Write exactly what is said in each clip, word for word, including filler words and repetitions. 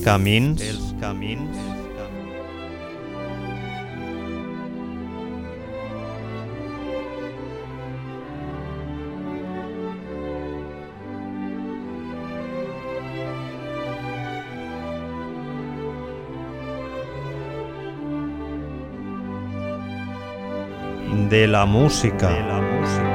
camins, els camins. De la música. De la música.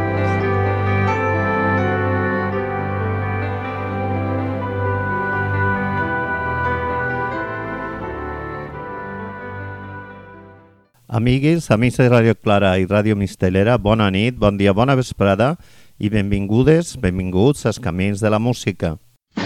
Amigues, amics de Ràdio Clara i Ràdio Mistelera, bona nit, bon dia, bona vesprada i benvingudes, benvinguts als Camins de la Música.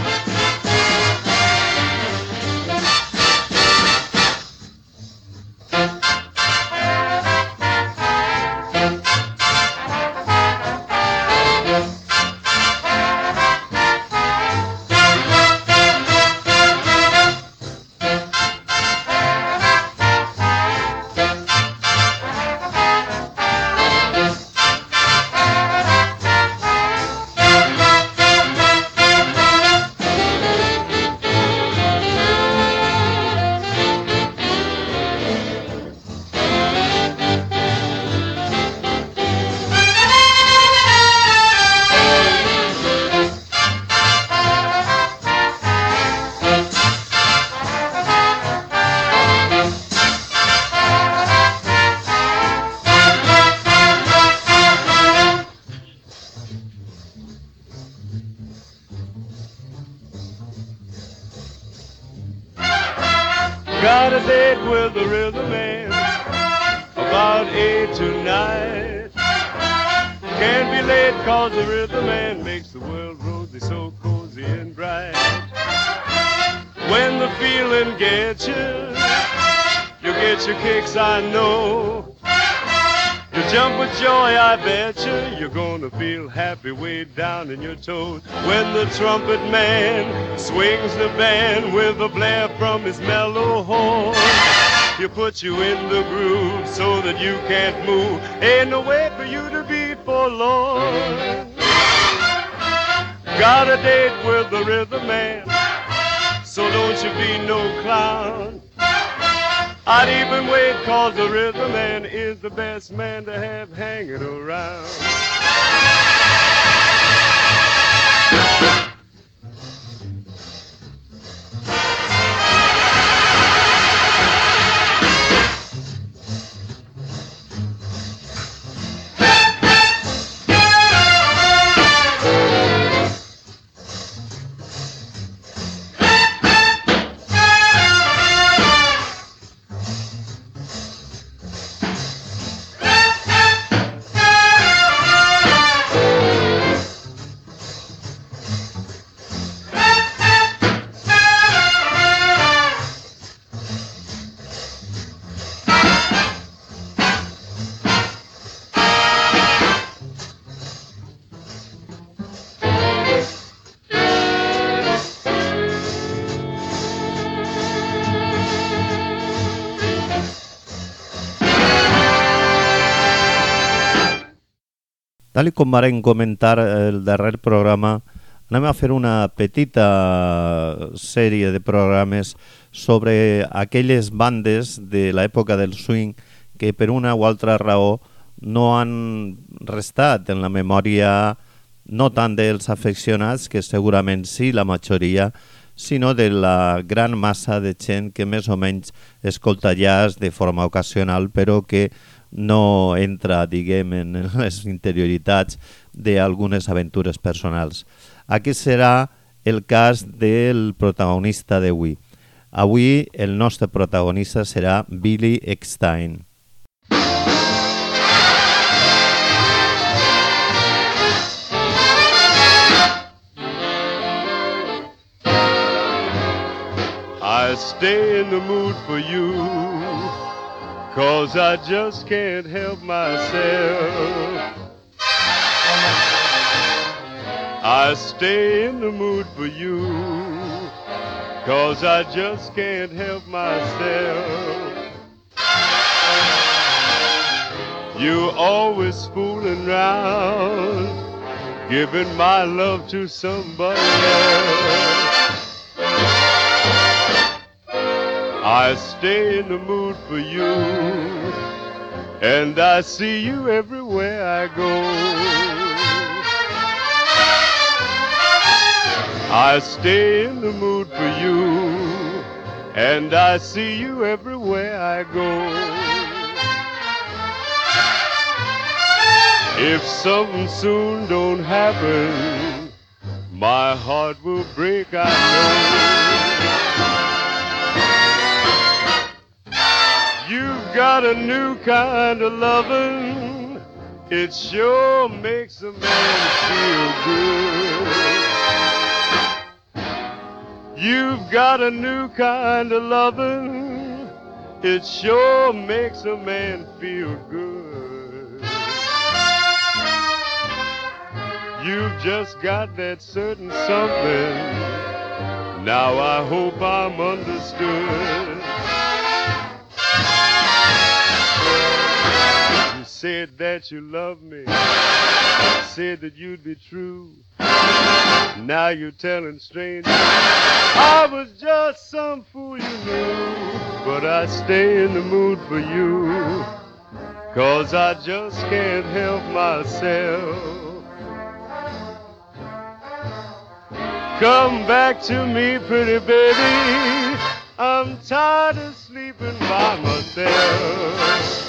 Got a date with the rhythm man about eight tonight. Can't be late cause the rhythm man makes the world rosy, so cozy and bright. When the feeling gets you, you get your kicks, I know. You jump with joy, I bet you. You're gonna feel happy way down in your toes. When the trumpet man swings the band with a blare from his mellow horn, he puts you in the groove so that you can't move. Ain't no way for you to be forlorn. Got a date with the rhythm man, so don't you be no clown. I'd even wait cause the rhythm man is the best man to have hanging around. Tal com vam comentar el darrer programa, anem a fer una petita sèrie de programes sobre aquelles bandes de l'època del swing que per una o altra raó no han restat en la memòria no tant dels afeccionats, que segurament sí, la majoria, sinó de la gran massa de gent que més o menys escolta jazz de forma ocasional, però que no entra, diguem, en les interioritats d'algunes aventures personals. Aquest serà el cas del protagonista d'avui. Avui el nostre protagonista serà Billy Eckstine. I stay in the mood for you, 'cause I just can't help myself. I stay in the mood for you, 'cause I just can't help myself. You always fooling round, giving my love to somebody else. I stay in the mood for you, and I see you everywhere I go. I stay in the mood for you, and I see you everywhere I go. If something soon don't happen, my heart will break, I know. You've got a new kind of lovin', it sure makes a man feel good. You've got a new kind of lovin', it sure makes a man feel good. You've just got that certain something, now I hope I'm understood. You said that you loved me, said that you'd be true. Now you're telling strangers I was just some fool you knew. But I stay in the mood for you, 'cause I just can't help myself. Come back to me, pretty baby, I'm tired of sleeping by myself.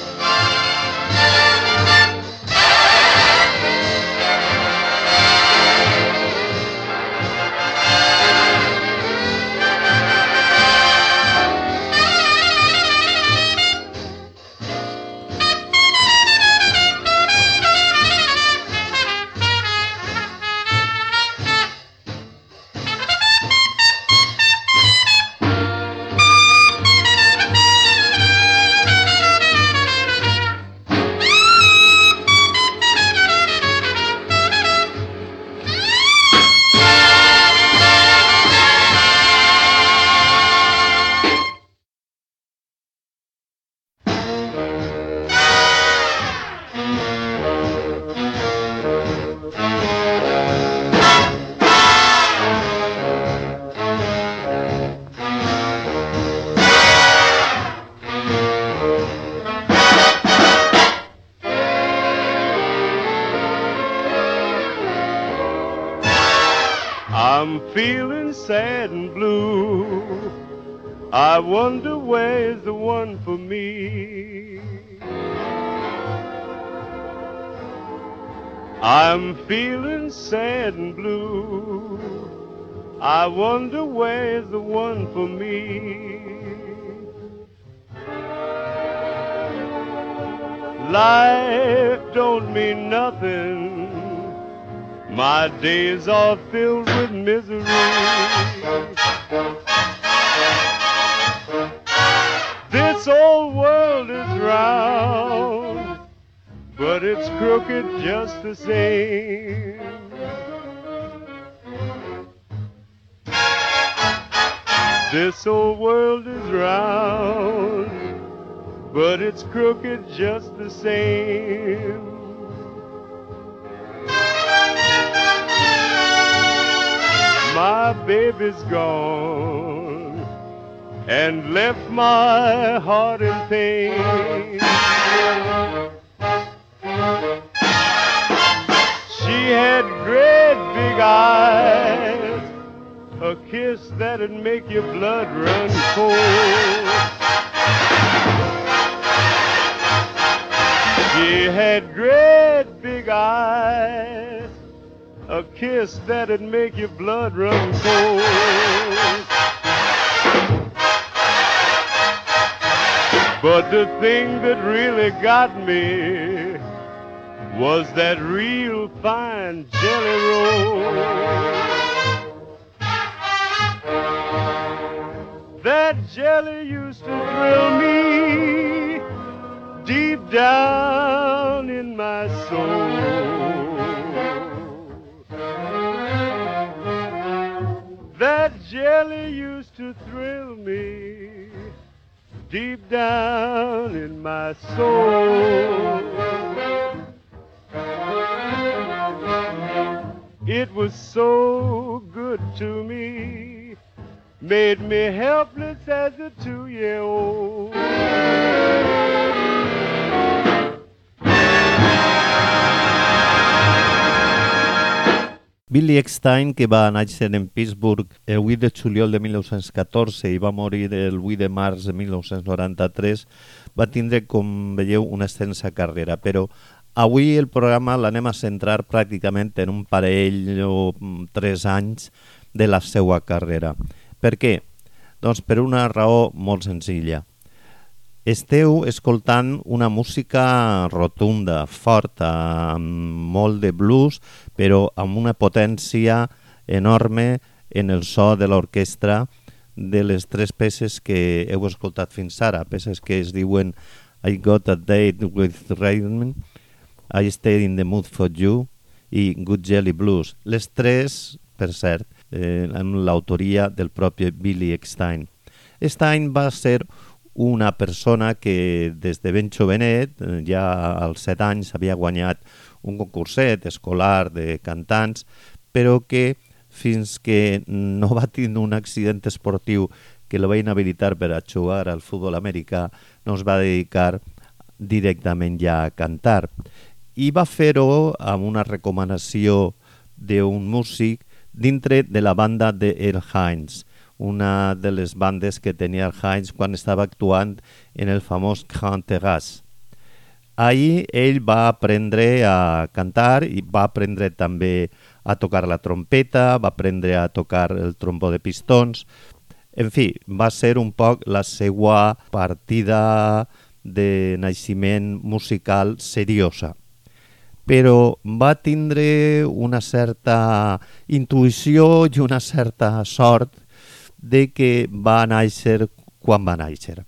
I'm feeling sad and blue, I wonder where's the one for me. I'm feeling sad and blue, I wonder where's the one for me. Life don't mean nothing, my days are filled with misery. This old world is round, but it's crooked just the same. This old world is round, but it's crooked just the same. My baby's gone and left my heart in pain. She had great big eyes, a kiss that'd make your blood run cold. She had great big eyes, a kiss that'd make your blood run cold. But the thing that really got me was that real fine jelly roll. That jelly used to thrill me deep down in my soul. That jelly used to thrill me deep down in my soul. It was so good to me, made me helpless as a two-year-old. Billy Eckstine, que va néixer en Pittsburgh el vuit de juliol de mil nou-cents catorze i va morir el vuit de març de mil nou-cents noranta-tres, va tindre, com veieu, una extensa carrera, però avui el programa l'anem a centrar pràcticament en un parell o tres anys de la seva carrera. Per què? Doncs per una raó molt senzilla. Esteu escoltant una música rotunda, forta, amb molt de blues, però amb una potència enorme en el so de l'orquestra de les tres peces que heu escoltat fins ara, peces que es diuen I Got a Date with Raymond, I Stayed in the Mood for You i Good Jelly Blues. Les tres, per cert, eh, amb l'autoria del propi Billy Eckstine. Eckstine va ser una persona que des de ben jovenet, ja als set anys, havia guanyat un concurset escolar de cantants, però que fins que no va tindre un accident esportiu que el va inhabilitar per a jugar al futbol americà, no es va dedicar directament ja a cantar. I va fer-ho amb una recomanació d'un músic dintre de la banda de Earl Hines, una de les bandes que tenia el Hines quan estava actuant en el famós Grand Terrasse. Ahir ell va aprendre a cantar i va aprendre també a tocar la trompeta, va aprendre a tocar el trombó de pistons. En fi, va ser un poc la seva partida de naixement musical seriosa. Però va tindre una certa intuïció i una certa sort de que va néixer quan va néixer.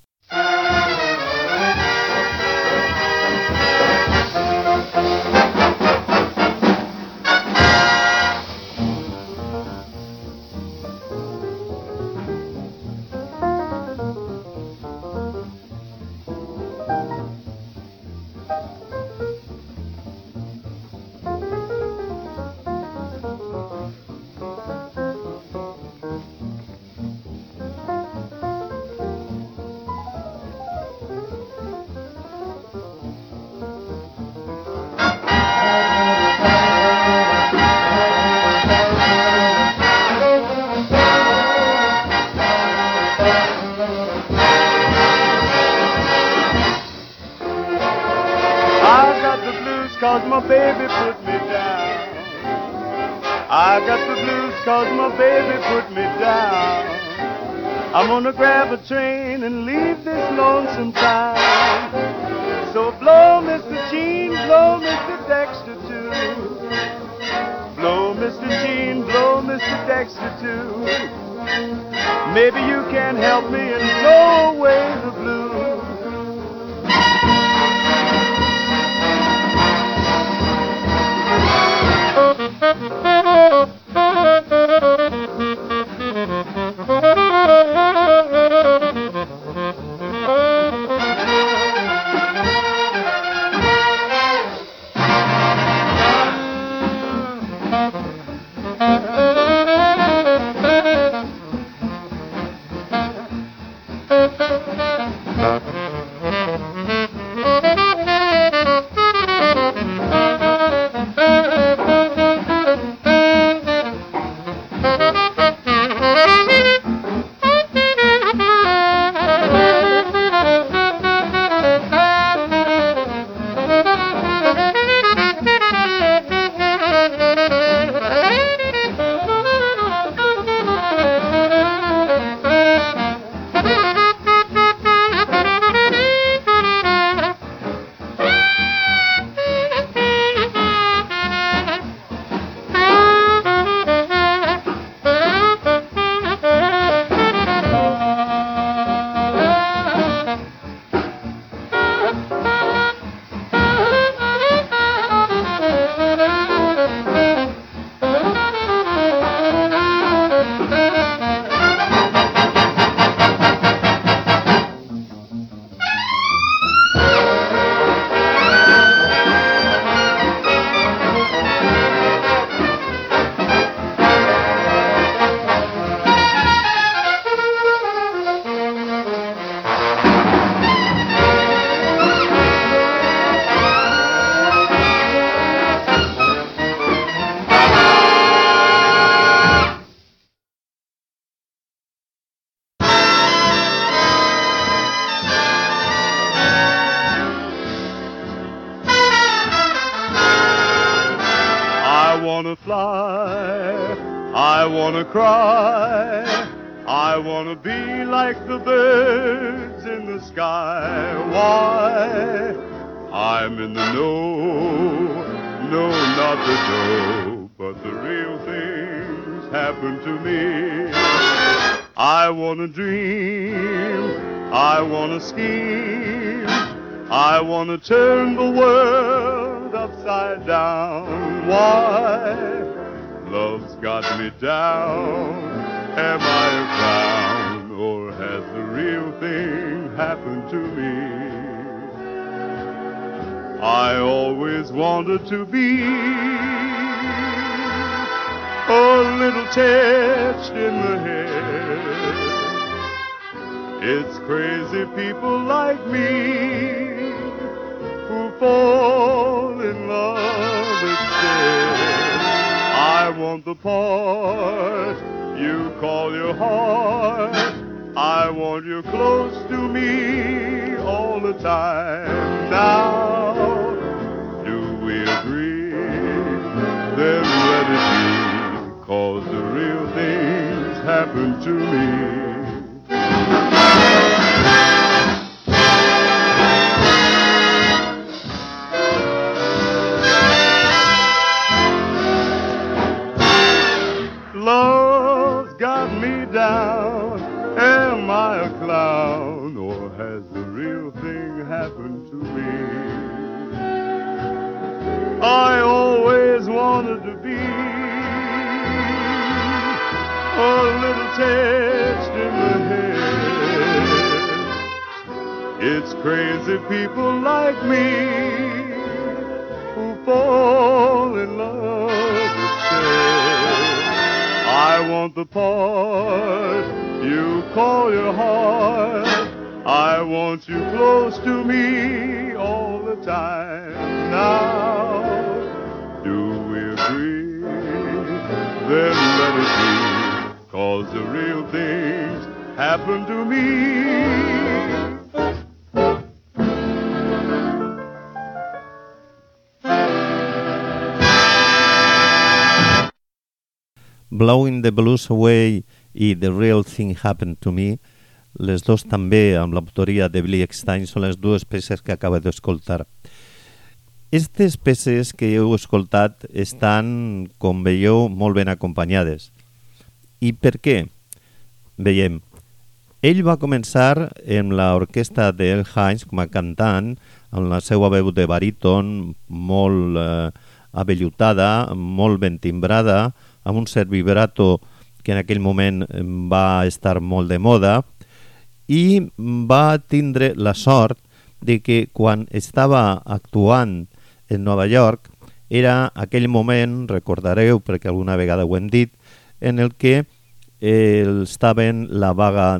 Cause my baby put me down. I got the blues cause my baby put me down. I'm gonna grab a train and leave this lonesome town. So blow, Mister Gene, blow, Mister Dexter too. Blow, Mister Gene, blow, Mister Dexter too. Maybe you can help me and blow away the blues. wanna fly, I wanna cry, I wanna be like the birds in the sky. Why? I'm in the know, no, not the dough, but the real things happen to me. I wanna dream, I wanna scheme, I wanna turn the world upside down. Why? Love's got me down. Am I a clown, or has the real thing happened to me? I always wanted to be a little touched in the head. It's crazy people like me who fall in love instead. I want the part you call your heart. I want you close to me all the time. Now, do we agree? Then let it be, 'cause the real things happen to me. Love's got me down. Am I a clown, or has the real thing happened to me? I always wanted to be a little touched in the head. It's crazy people like me who fall in love instead. I want the part you call your heart. I want you close to me all the time. Now, do we agree? Then let it be, 'cause the real things happen to me. Blowing the Blues Away i The Real Thing Happened to Me, les dos també amb l'autoria de Billy Eckstine, són les dues peces que acabo d'escoltar. Aquestes peces que heu escoltat estan, com veieu, molt ben acompanyades. I per què? Veiem, ell va començar amb l'orquestra d'Earl Hines com a cantant, amb la seva veu de baríton molt eh, avellutada, molt ben timbrada, amb un cert vibrato que en aquell moment va estar molt de moda, i va tindre la sort de que quan estava actuant en Nova York era aquell moment, recordareu perquè alguna vegada ho hem dit, en el que eh, estaven la vaga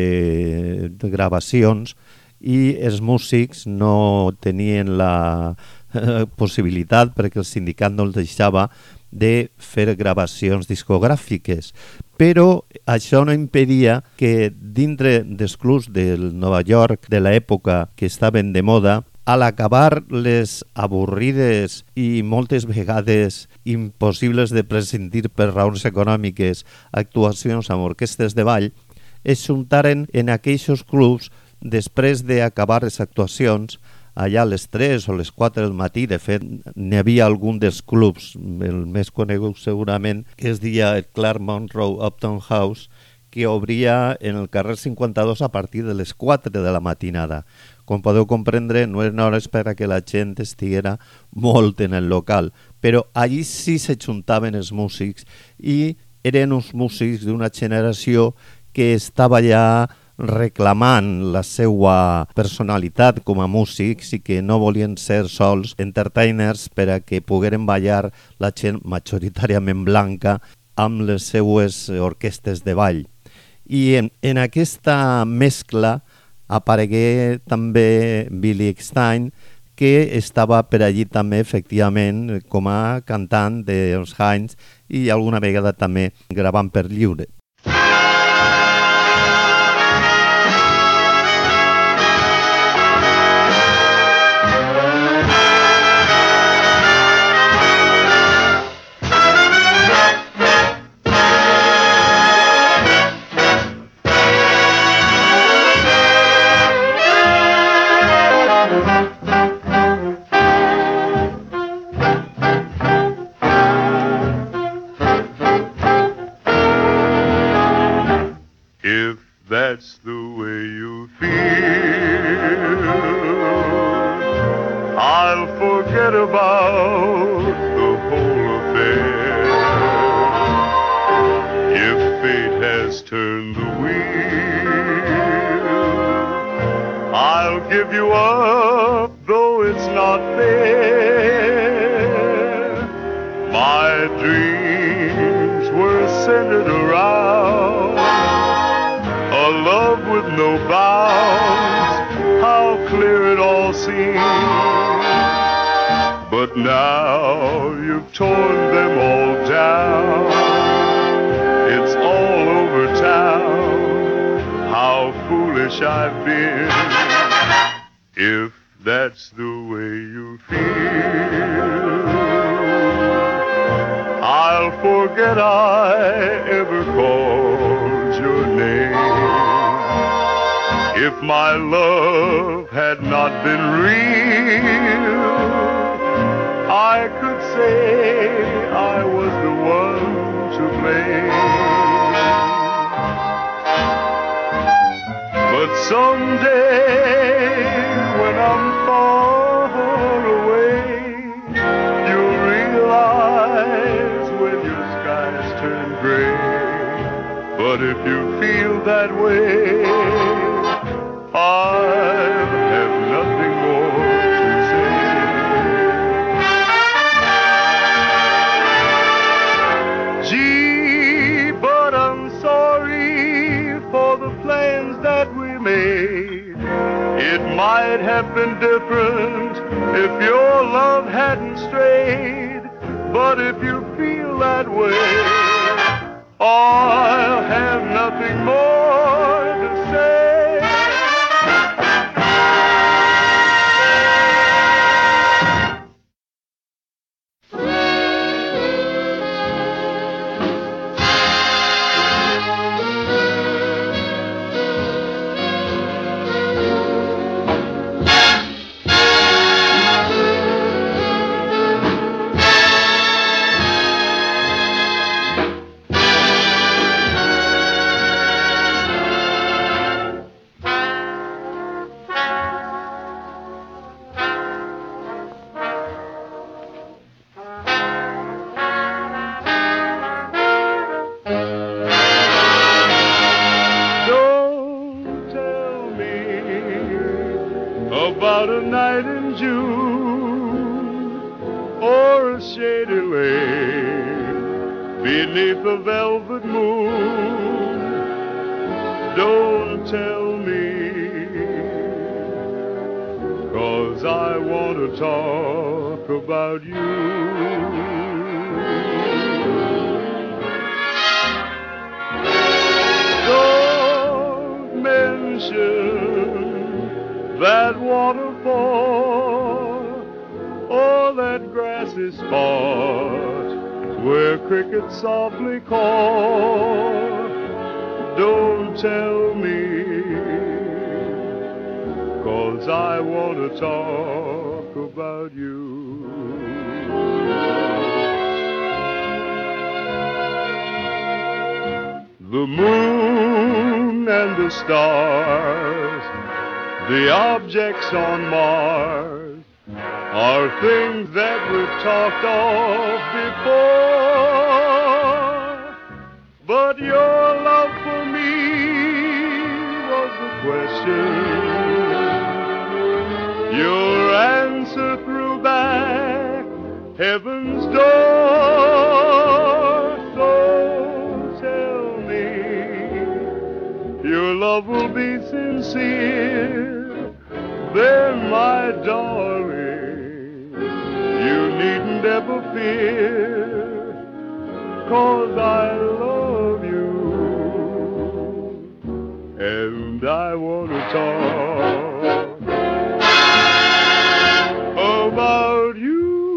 de, de gravacions i els músics no tenien la eh, possibilitat, perquè el sindicat no els deixava, de fer gravacions discogràfiques, però això no impedia que dintre dels clubs del Nova York de l'època que estaven de moda, a l'acabar les avorrides i moltes vegades impossibles de prescindir per raons econòmiques actuacions amb orquestres de ball, es juntaren en aquells clubs després d'acabar les actuacions allà a les tres o les quatre del matí. De fet, n'hi havia algun dels clubs, el més conegut segurament, que es deia el Claremont Row Uptown House, que obria en el carrer cinquanta-dos a partir de les quatre de la matinada. Com podeu comprendre, no eren hores per a que la gent estiguera molt en el local, però allí sí se juntaven els músics i eren uns músics d'una generació que estava ja reclamant la seva personalitat com a músics i que no volien ser sols entertainers per a que pogueren ballar la gent majoritàriament blanca amb les seues orquestes de ball. I en, en aquesta mescla aparegué també Billy Eckstine, que estava per allí també efectivament com a cantant dels Hines i alguna vegada també gravant per lliure. that's the way you feel, I'll forget about the whole affair. If fate has turned the wheel, I'll give you up, though it's not fair. My dreams were centered around a love with no bounds. How clear it all seems. But now you've torn them all down. It's all over town. How foolish I've been. If that's the way you feel, I'll forget I ever called your name. If my love had not been real, I could say I was the one to blame. But someday, when I'm far away, you'll realize when your skies turn gray. But if you feel that way, I'll have nothing more to say. Gee, but I'm sorry for the plans that we made. It might have been different if your love hadn't strayed. But if you feel that way, I'll have nothing more to say. About a night in June, or a shady lane beneath a velvet moon. Don't tell me, 'cause I want to talk about you. Don't mention that waterfall, or that grassy spot where crickets softly call. Don't tell me, 'cause I want to talk about you. The moon and the stars, the objects on Mars, are things that we've talked of before. But your love for me was the question. Your answer threw back heaven's door. So tell me your love will be sincere. Then, my darling, you needn't ever fear, 'cause I love you, and I want to talk about you.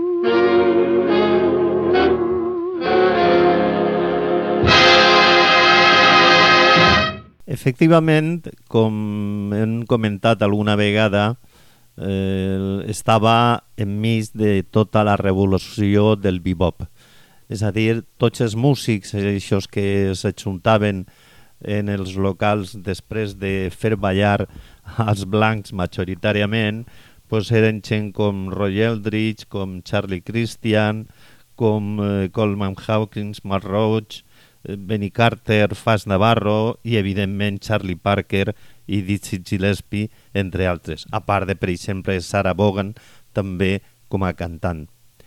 Efectivament, com hem comentat alguna vegada, eh, estava enmig de tota la revolució del bebop. És a dir, tots els músics, aquests que s'ajuntaven en els locals després de fer ballar als blancs majoritàriament, pues eren gent com Roy Eldridge, com Charlie Christian, com eh, Coleman Hawkins, Mark Roach, eh, Benny Carter, Fats Navarro i, evidentment, Charlie Parker i Dizzy Gillespie, entre altres. A part de, per exemple, Sarah Vaughan, també com a cantant.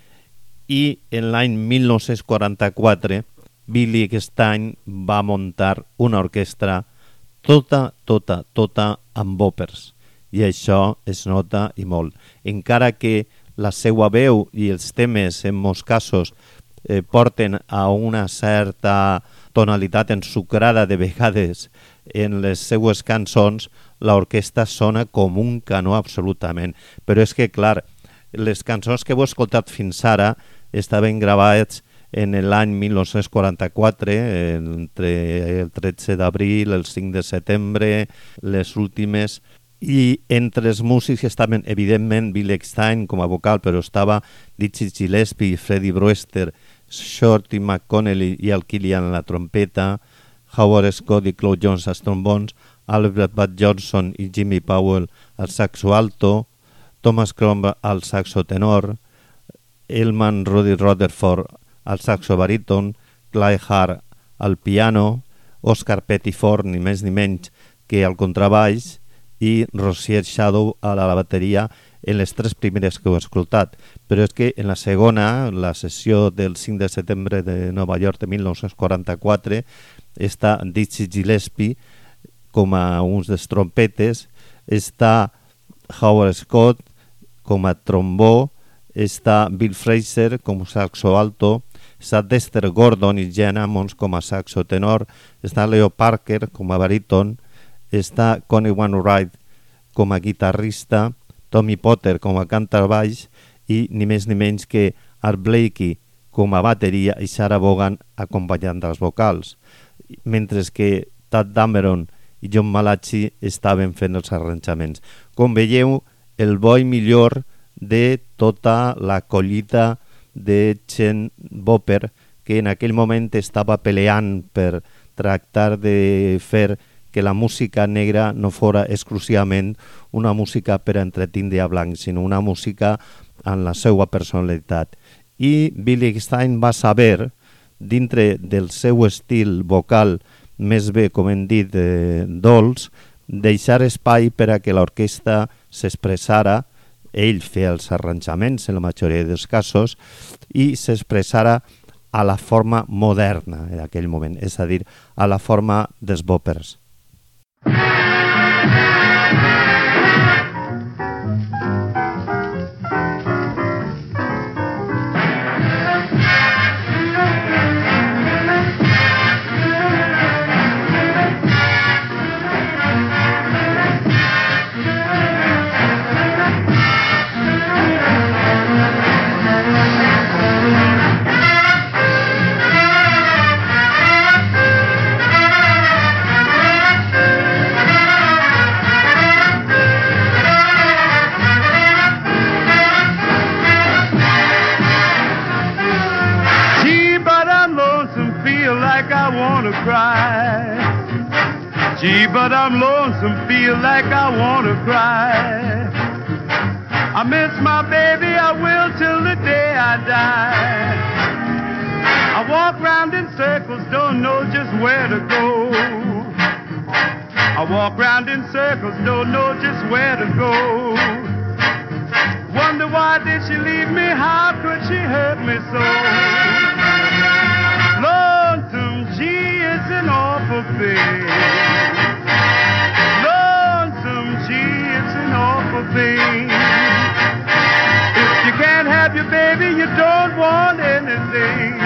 I en l'any mil nou-cents quaranta-quatre, Billy Eckstine va muntar una orquestra tota, tota, tota amb boppers. I això es nota i molt. Encara que la seva veu i els temes, en molts casos, eh, porten a una certa tonalitat ensucrada de vegades en les seues cançons, l'orquestra sona com un canó absolutament. Però és que, clar, les cançons que heu escoltat fins ara estaven gravades en l'any mil nou-cents quaranta-quatre, entre el tretze d'abril, el cinc de setembre, les últimes. I entre els músics estaven, evidentment, Billy Eckstine com a vocal, però estava Dizzy Gillespie, Freddie Brewster, Shorty McConnell i el Killian a la trompeta, Howard Scott i Claude Jones als trombons, Albert Bud Johnson i Jimmy Powell al saxo alto, Thomas Cromb al saxo tenor, Elman Rudy Rutherford al saxo baríton, Clyde Hart al piano, Oscar Pettiford, ni més ni menys que al contrabaix, i Rossier Shadow a la bateria en les tres primeres que heu escoltat. Però és que en la segona, la sessió del cinc de setembre de Nova York de mil nou-cents quaranta-quatre, està Dizzy Gillespie com a uns dels trompetes, està Howard Scott com a trombó, està Bill Fraser com a saxo alto, està Dexter Gordon i Jan Ammons com a saxo tenor, està Leo Parker com a baríton, està Connie Wainwright com a guitarrista, Tommy Potter com a cantar baix i ni més ni menys que Art Blakey com a bateria i Sarah Vaughan acompanyant dels vocals, mentre que Tad Dameron i John Malachi estaven fent els arranjaments. Com veieu, el bo i millor de tota la collita de gent bopper que en aquell moment estava peleant per tractar de fer que la música negra no fora exclusivament una música per a entretindre a blanc, sinó una música amb la seva personalitat. I Billy Eckstine va saber, dintre del seu estil vocal més bé, com hem dit, eh, dolç, deixar espai per a que l'orquestra s'expressara, ell feia els arranjaments en la majoria dels casos, i s'expressara a la forma moderna en aquell moment, és a dir, a la forma dels boppers. Gee, but I'm lonesome, feel like I wanna cry. I miss my baby, I will till the day I die. I walk round in circles, don't know just where to go. I walk round in circles, don't know just where to go. Wonder why did she leave me, how could she hurt me so? Lonesome, gee, it's an awful thing. Thing. If you can't have your baby, you don't want anything.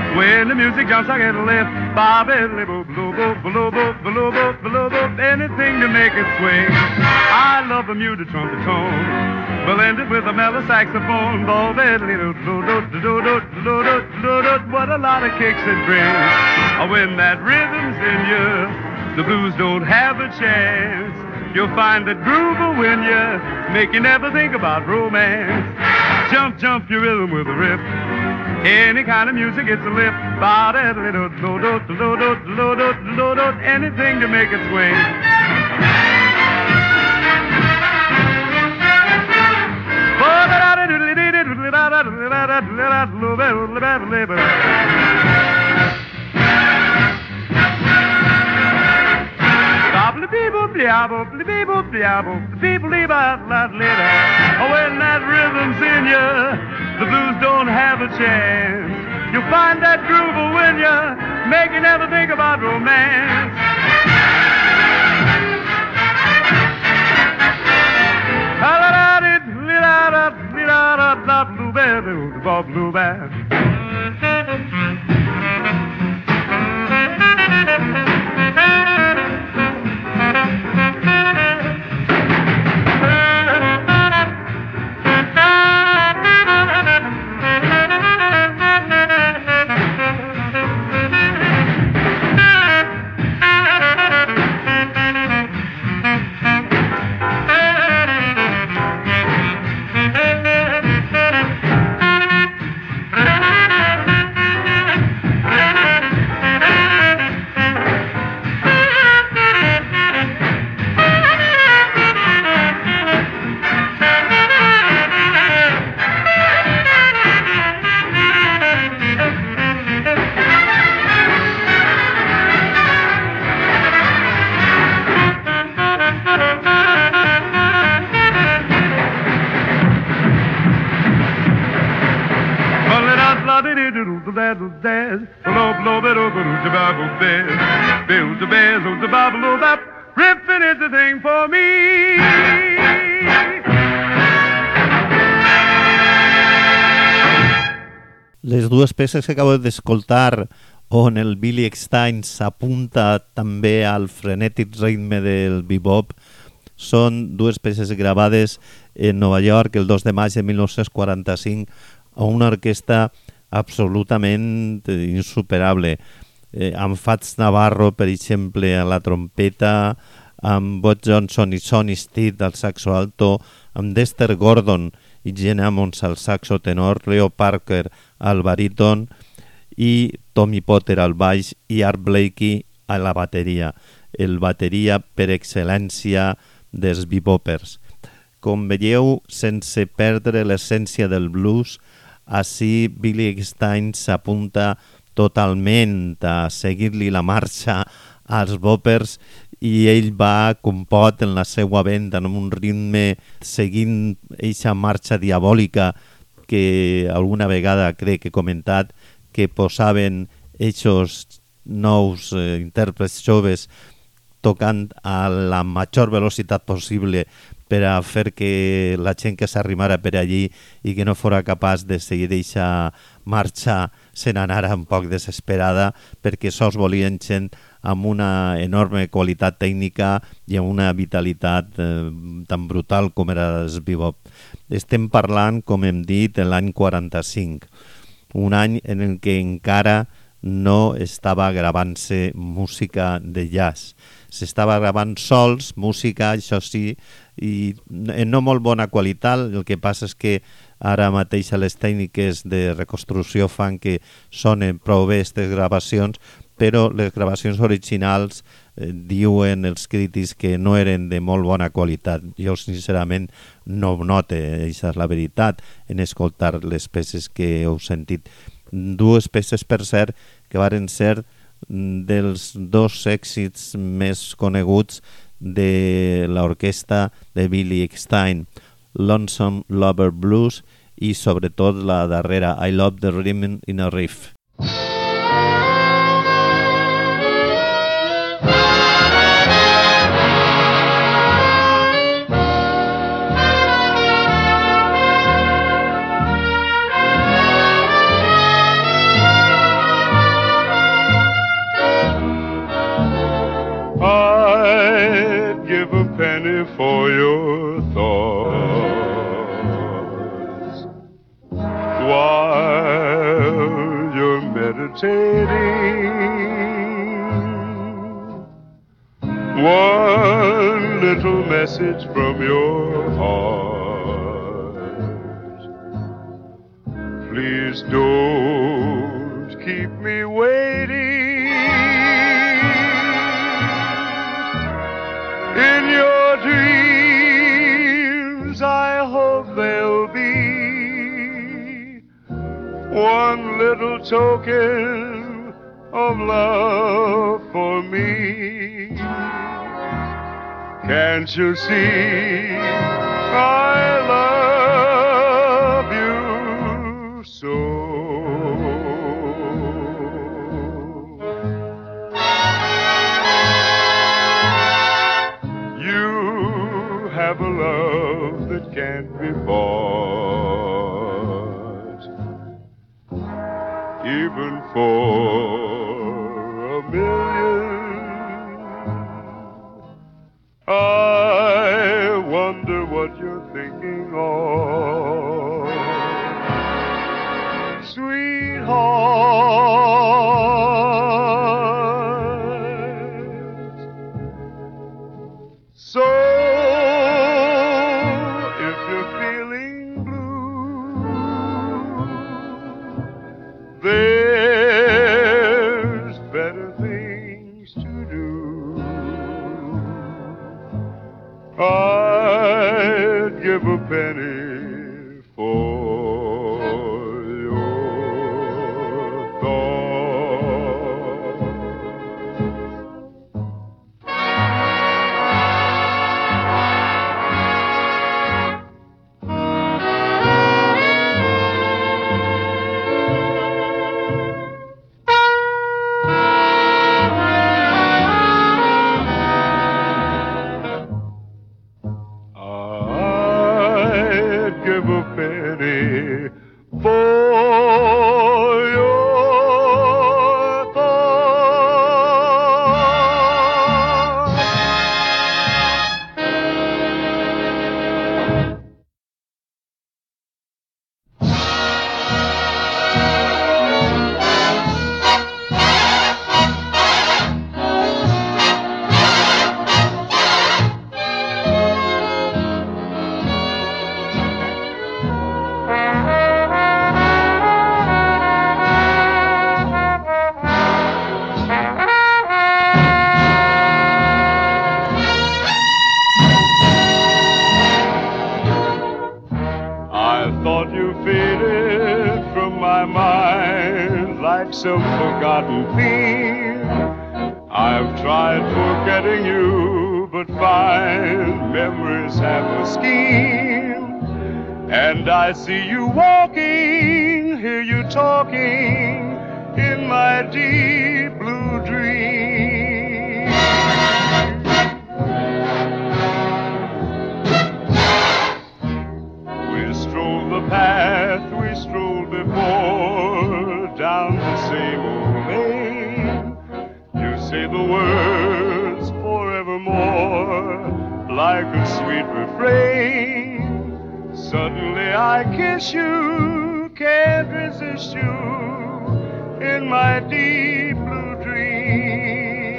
When the music jumps, I get a lift. Bobby, little blue boop, blue boop, blue boop, blue boop, anything to make it swing. I love the muted trumpet tone, blended with a mellow saxophone. Bobby, little blue doot, blue doot, blue doot, blue doot, what a lot of kicks it brings. When that rhythm's in you, the blues don't have a chance. You'll find that groove will win you, make you never think about romance. Jump, jump your rhythm with a rip. Any kind of music, it's a lip. Anything to make it swing. When that rhythm's in you, the blues don't have a chance. You'll find that groove will win you, make you never think about romance. Blue band. Ripping is the thing for me. Les dues peces que acabo d'escoltar, on el Billy Eckstine s'apunta també al frenètic ritme del bebop, són dues peces gravades en Nova York el dos de maig de mil nou-cents quaranta-cinc a una orquestra absolutament insuperable, eh, amb Fats Navarro, per exemple, a la trompeta, amb Bob Johnson i Sonny Stitt al saxo alto, amb Dexter Gordon i Gene Ammons al saxo tenor, Leo Parker al baríton i Tommy Potter al baix i Art Blakey a la bateria, el bateria per excel·lència dels bebopers. Com veieu, sense perdre l'essència del blues, així Billy Eckstine s'apunta totalment a seguir-li la marxa als bopers i ell va com pot en la seva venda, amb un ritme seguint eixa marxa diabòlica que alguna vegada crec que he comentat que posaven eixos nous eh, intèrprets joves tocant a la major velocitat possible per a fer que la gent que s'arrimara per allí i que no fora capaç de seguir aquesta marxa se n'anara un poc desesperada perquè sols volien gent amb una enorme qualitat tècnica i amb una vitalitat eh, tan brutal com era el bebop. Estem parlant, com hem dit, de l'any quaranta-cinc, un any en el que encara no estava gravant-se música de jazz. S'estava gravant sols música, això sí, i en no molt bona qualitat. El que passa és que ara mateix les tècniques de reconstrucció fan que sonen prou bé aquestes gravacions, però les gravacions originals eh, diuen els crítics que no eren de molt bona qualitat. Jo sincerament no ho note, això és la veritat, en escoltar les peces que heu sentit. Dues peces, per cert, que varen ser dels dos èxits més coneguts de l'orquestra de Billy Eckstine, Lonesome Lover Blues i sobretot la darrera, I Love the Rhythm in a Riff. for your thoughts while you're meditating. One little message from your heart. Please don't keep me waiting. In your dreams, I hope there'll be one little token of love for me. Can't you see I love you so? You have a love that can't be bought, even for a million. I wonder what you're thinking of, sweetheart. So if you're feeling blue, there's better things to do. I'd give a penny for your thoughts. Give a penny for your thoughts. Thought you faded from my mind like some forgotten theme. I've tried forgetting you, but find memories have a scheme. And I see you walking, hear you talking in my deep blue dream. We stroll the path we strolled before, down the same old lane. You say the words forevermore, like a sweet refrain. Suddenly I kiss you, can't resist you, in my deep blue dream.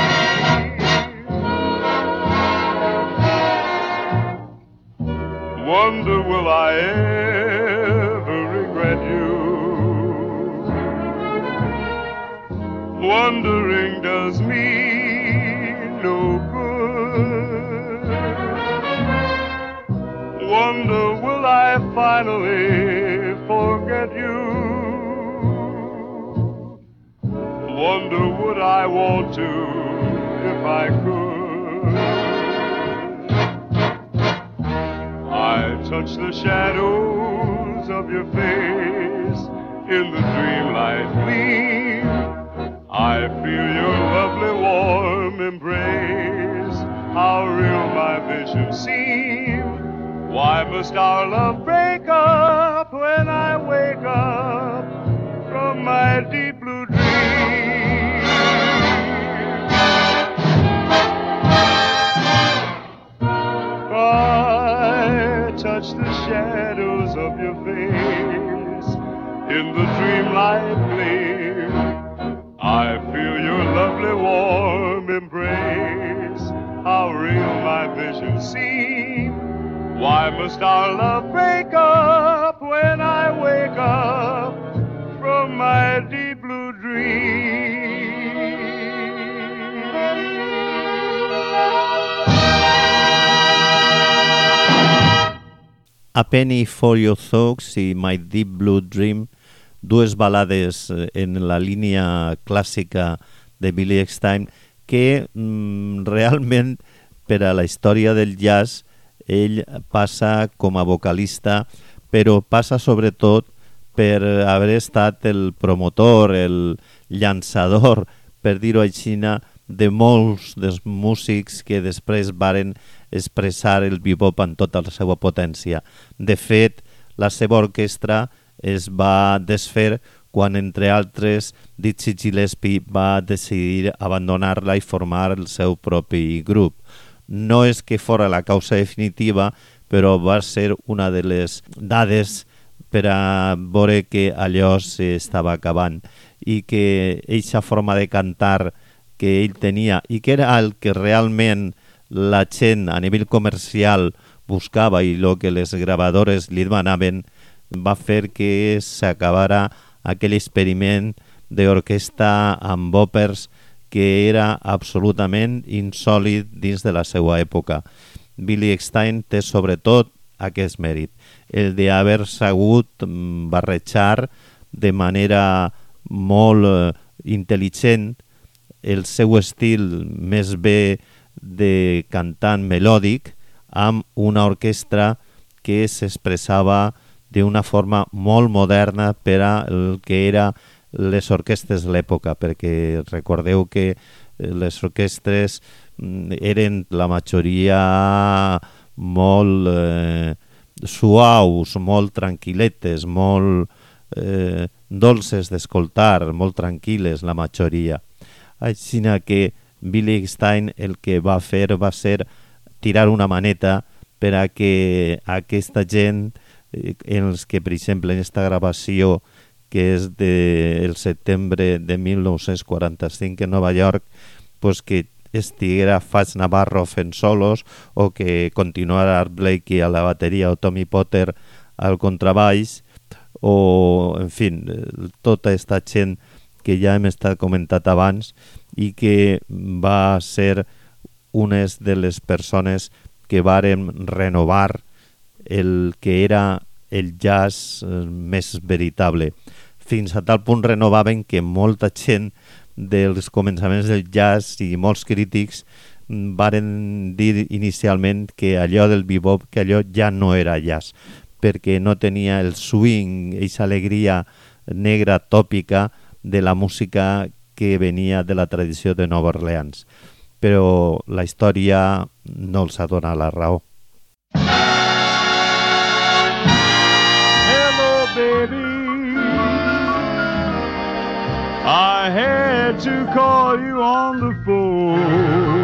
Wonder will I ever regret you? Wondering does me no good. Wonder will I finally forget you? Wonder would I want to if I could? I touch the shadows of your face in the dreamlight gleam. I feel your lovely warm embrace. How real my vision seems. Why must our love break up when I wake up from my deep blue dream? First our love break up when I wake up from my deep blue dream. A Penny for Your Thoughts i My Deep Blue Dream, dues balades en la línia clàssica de Billy Eckstine que mm, realment per a la història del jazz ell passa com a vocalista, però passa sobretot per haver estat el promotor, el llançador, per dir-ho així, de molts dels músics que després varen expressar el bebop en tota la seva potència. De fet, la seva orquestra es va desfer quan, entre altres, Dizzy Gillespie va decidir abandonar-la i formar el seu propi grup. No és que fora la causa definitiva, però va ser una de les dades per a veure que allò s'estava acabant i que aquesta forma de cantar que ell tenia i que era el que realment la gent a nivell comercial buscava i el que les gravadores li demanaven va fer que s'acabara aquell experiment d'orquestra amb òpers que era absolutament insòlid dins de la seva època. Billy Eckstine té sobretot aquest mèrit, el d'haver sabut barrejar de manera molt eh, intel·ligent el seu estil més bé de cantant melòdic amb una orquestra que s'expressava d'una forma molt moderna per a el que era les orquestres de l'època, perquè recordeu que les orquestres eren la majoria molt eh, suaus, molt tranquil·letes, molt eh, dolces d'escoltar, molt tranquil·les la majoria. Així que Billy Eckstine el que va fer va ser tirar una maneta per a que aquesta gent, en els que, per exemple, en aquesta gravació que és del setembre de mil nou-cents quaranta-cinc en Nova York, pues que estiguera Fats Navarro fent solos o que continuara Art Blakey a la bateria o Tommy Potter al contrabaix o, en fi, tota aquesta gent que ja hem estat comentat abans i que va ser unes de les persones que varen renovar el que era el jazz més veritable. Fins a tal punt renovaven que molta gent dels començaments del jazz i molts crítics varen dir inicialment que allò del bebop, que allò ja no era jazz, perquè no tenia el swing, aquesta alegria negra tòpica de la música que venia de la tradició de Nova Orleans. Però la història no els ha donat la raó. Hello, baby. I had to call you on the phone.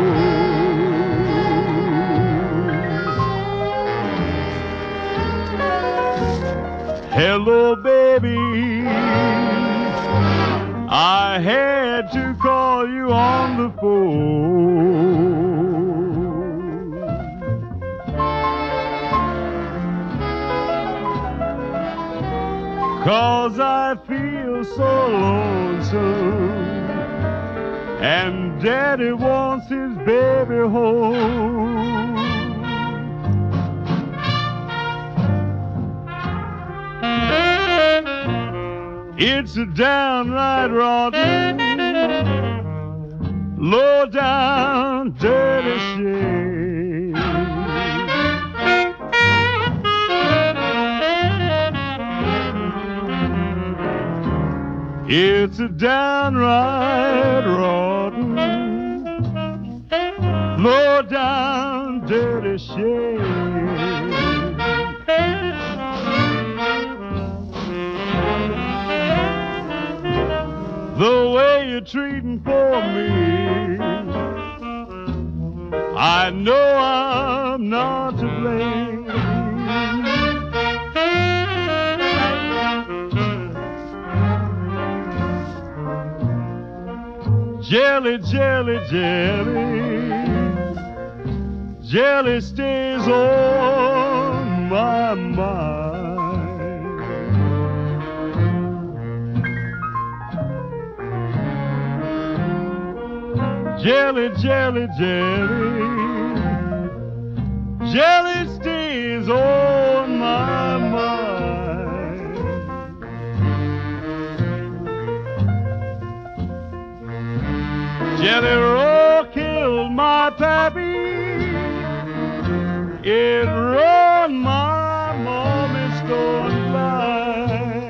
Hello, baby. I had to call you on the phone. 'Cause I feel so lonesome and Daddy wants his baby home. It's a downright rotten, low down, dirty shame. It's a downright rotten, low down, dirty shame. The way you're treating for me, I know I'm not to blame. Jelly, jelly, jelly, jelly stays on my mind. Jelly, jelly, jelly, jelly stays on my mind. Jelly Roll killed my pappy, it run my mommy's stone blind.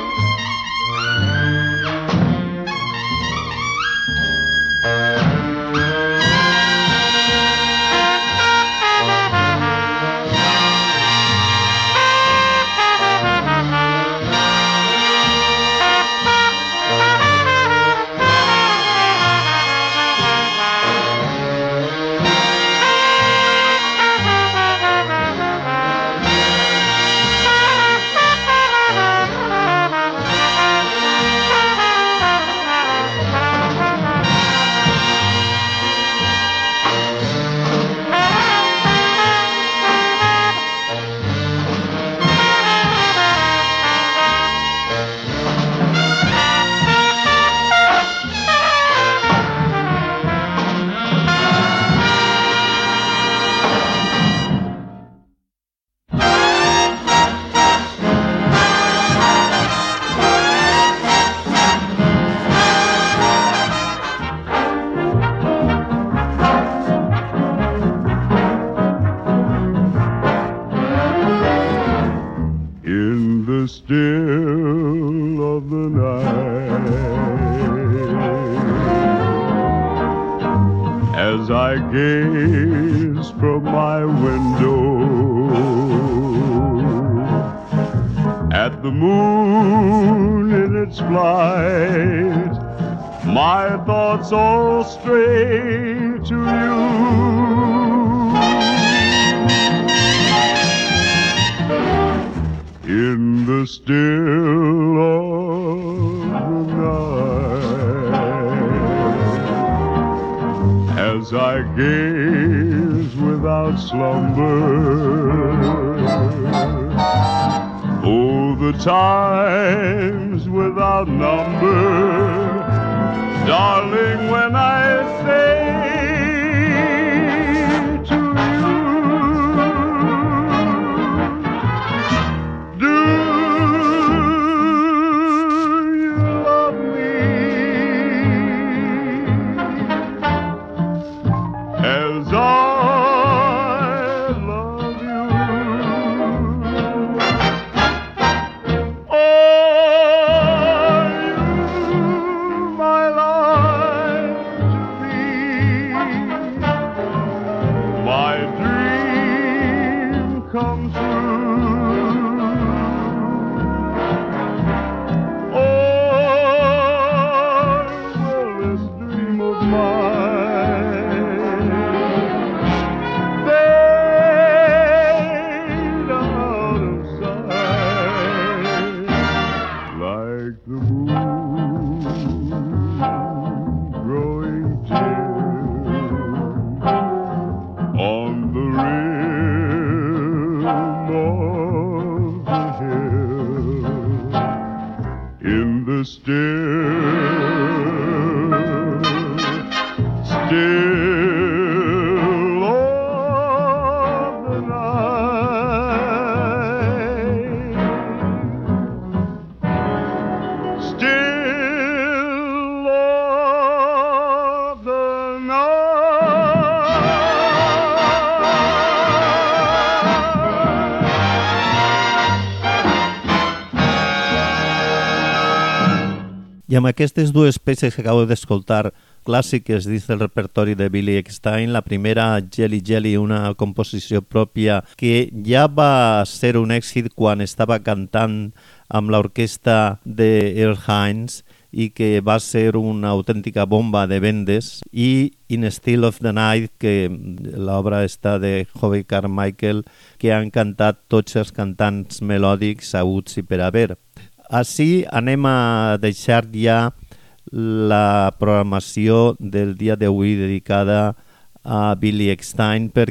In the still of the night, as I gaze from my window at the moon in its flight, my thoughts all stray to you. In the still of the night, as I gaze without slumber, oh, the times without number, darling, when I say I amb aquestes dues peces que acabo d'escoltar, clàssiques dins del repertori de Billy Eckstine, la primera, Jelly Jelly, una composició pròpia que ja va ser un èxit quan estava cantant amb l'orquestra d'Earl Hines i que va ser una autèntica bomba de vendes, i In Still of the Night, que l'obra està de Howie Carmichael, que han cantat tots els cantants melòdics haguts i per haver. Així anem a deixar ja la programació del dia d'avui dedicada a Billy Eckstine, perquè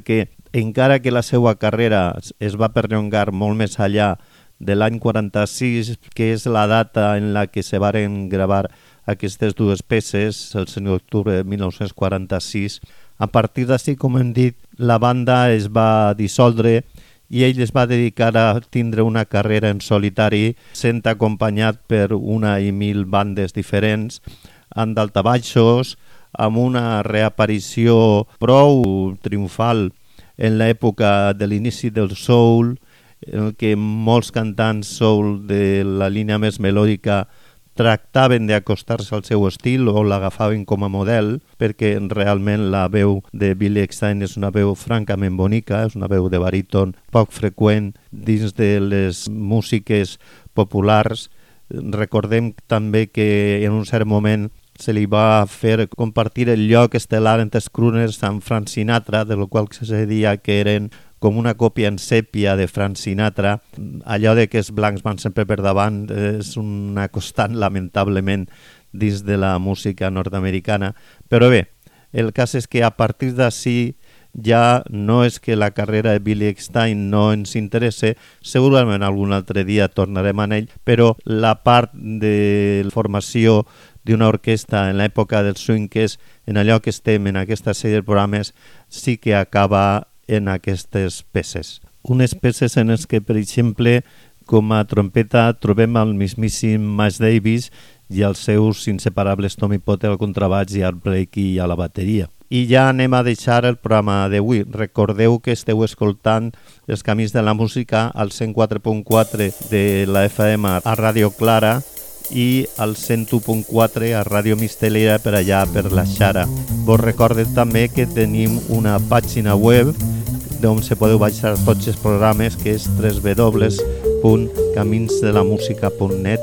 encara que la seva carrera es va perllongar molt més enllà de l'any quaranta-sis, que és la data en la que se varen gravar aquestes dues peces, el cinc d'octubre de mil nou-cents quaranta-sis. A partir d'ací, com hem dit, la banda es va dissoldre i ell es va dedicar a tindre una carrera en solitari, sent acompanyat per una i mil bandes diferents, amb daltabaixos, amb una reaparició prou triomfal en l'època de l'inici del soul, en què molts cantants soul de la línia més melòdica tractaven d'acostar-se al seu estil o l'agafaven com a model, perquè realment la veu de Billy Eckstine és una veu francament bonica, és una veu de baríton poc freqüent dins de les músiques populars. Recordem també que en un cert moment se li va fer compartir el lloc estel·lar entre els crooners amb Frank Sinatra, de lo qual se deia que eren com una còpia en sèpia de Frank Sinatra. Allò de que els blancs van sempre per davant és una constant, lamentablement, dins de la música nord-americana. Però bé, el cas és que a partir d'ací ja no és que la carrera de Billy Eckstine no ens interessa, segurament algun altre dia tornarem a ell, però la part de formació d'una orquestra en l'època del swing, que és en allò que estem en aquesta sèrie de programes, sí que acaba en aquestes peces. Unes peces en les que, per exemple, com a trompeta trobem el mismíssim Miles Davis i els seus inseparables Tommy Potter al contrabaix i Art Blakey a la bateria. I ja anem a deixar el programa d'avui. Recordeu que esteu escoltant Els Camins de la Música al cent quatre punt quatre de la F M a Ràdio Clara i al cent u punt quatre a Ràdio Mistelera per allà per la Xara. Vos recorde també que tenim una pàgina web on se podeu baixar tots els programes, que és w w w punt camins de la música punt net,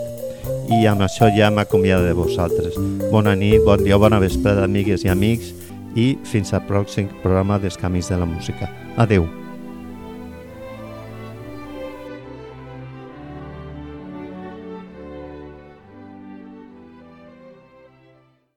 i amb això ja m'acomiado de vosaltres. Bona nit, bon dia, bona vesprada, amigues i amics, i fins al pròxim programa dels Camins de la Música. Adeu.